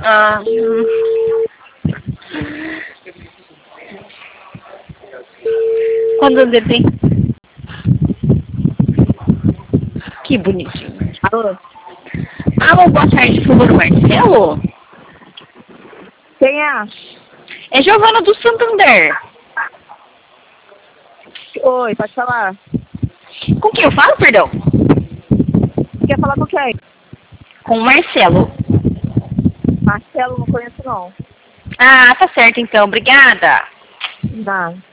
Ah, quantos anos ele tem? Que bonitinho. Alô? Alô, boa tarde, por favor, Marcelo? Quem é? É Giovana do Santander. Oi, pode falar. Com quem eu falo, perdão? Quer falar com quem? Com o Marcelo. Marcelo, não conheço não. Ah, tá certo então, obrigada. Não.